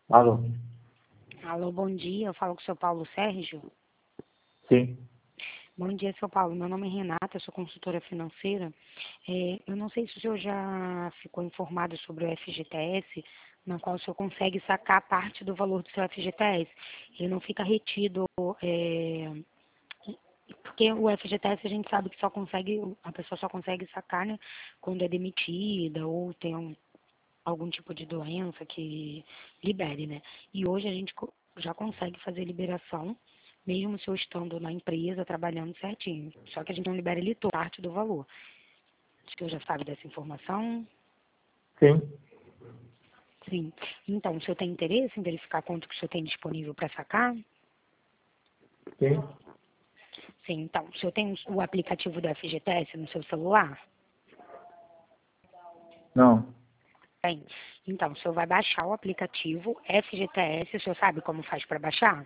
Alô? Alô, bom dia. Eu falo com o seu Paulo Sérgio. Sim. Bom dia, seu Paulo. Meu nome é Renata, eu sou consultora financeira. Eu não sei se o senhor já ficou informado sobre o FGTS, na qual o senhor consegue sacar parte do valor do seu FGTS. Ele não fica retido, porque o FGTS a gente sabe que a pessoa só consegue sacar, né, quando é demitida ou tem algum tipo de doença que libere, né? E hoje a gente já consegue fazer liberação, mesmo se eu estando na empresa, trabalhando certinho. Só que a gente não libera ele toda parte do valor. O senhor já sabe dessa informação? Sim. Sim. Então, o senhor tem interesse em verificar quanto que o senhor tem disponível para sacar? Sim. Sim. Então, o senhor tem o aplicativo do FGTS no seu celular? Não. Tem. Então, o senhor vai baixar o aplicativo FGTS. O senhor sabe como faz para baixar?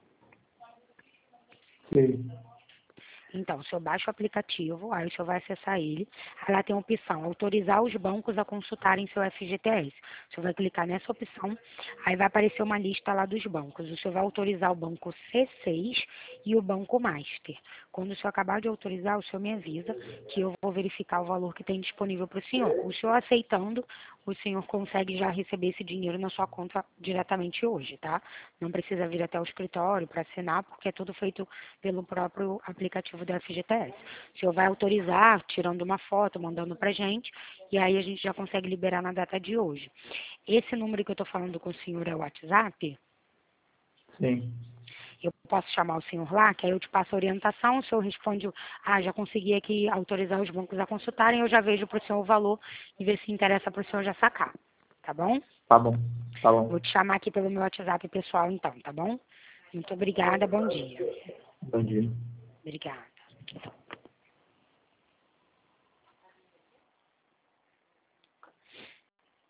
Sim. Então, o senhor baixa o aplicativo, aí o senhor vai acessar ele. Aí lá tem a opção, autorizar os bancos a consultarem seu FGTS. O senhor vai clicar nessa opção, aí vai aparecer uma lista lá dos bancos. O senhor vai autorizar o banco C6 e o banco Master. Quando o senhor acabar de autorizar, o senhor me avisa que eu vou verificar o valor que tem disponível para o senhor. O senhor aceitando, o senhor consegue já receber esse dinheiro na sua conta diretamente hoje, tá? Não precisa vir até o escritório para assinar, porque é tudo feito pelo próprio aplicativo do FGTS. O senhor vai autorizar, tirando uma foto, mandando para a gente, e aí a gente já consegue liberar na data de hoje. Esse número que eu estou falando com o senhor é o WhatsApp? Sim. Eu posso chamar o senhor lá, que aí eu te passo a orientação, o senhor responde, já consegui aqui autorizar os bancos a consultarem, eu já vejo para o senhor o valor e ver se interessa para o senhor já sacar, tá bom? Tá bom. Tá Vou bom. te chamar aqui pelo meu WhatsApp pessoal então, tá bom? Muito obrigada, bom dia. Bom dia. Obrigada.